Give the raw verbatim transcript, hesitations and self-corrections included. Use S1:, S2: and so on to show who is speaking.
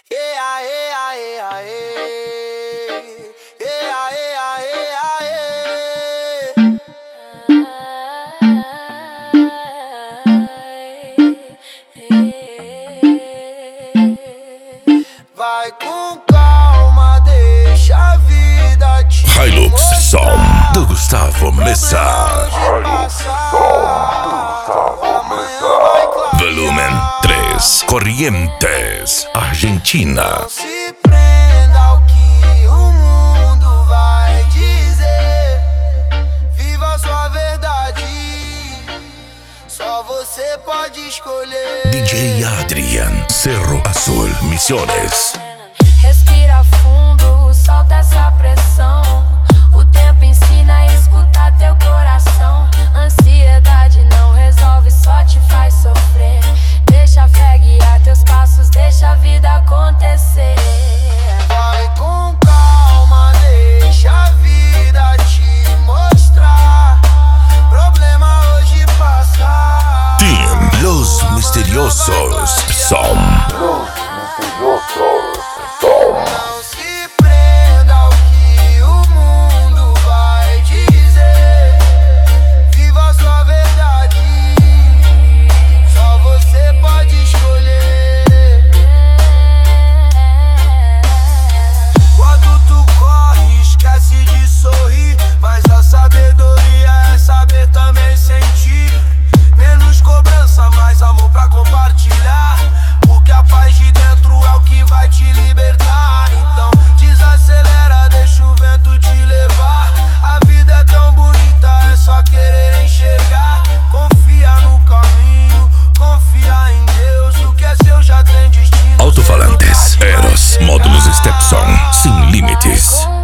S1: Vai com calma, deixa a vida te
S2: Hilux Som do Gustavo Mesa. Volumen três, Corrientes, Argentina.
S1: Não se prenda ao que o mundo vai dizer. Viva sua verdade, só você pode escolher.
S2: D J Adrian, Cerro Azul, Misiones.
S3: Respira fundo, solta essa pressão. O tempo ensina a escutar teu coração. Ansiedade não resolve, só te faz sofrer. Deixa a fé guiar teus passos, deixa a vida acontecer.
S1: Vai com calma, deixa a vida te mostrar. Problema hoje passar.
S2: Team Los Misteriosos Som.
S1: Não se prenda ao que o mundo vai dizer. Viva sua verdade, só você pode escolher. Quando tu corre, esquece de sorrir, mas a sabedoria é saber também sentir. Menos cobrança, mais amor pra compartilhar, porque a paz de dentro é o que vai te libertar. Então desacelera, deixa o vento te levar. A vida é tão bonita, é só querer enxergar. Confia no caminho, confia em Deus. O que é seu já tem destino.
S2: Alto-falantes, Eros, módulos Stepson, sem limites.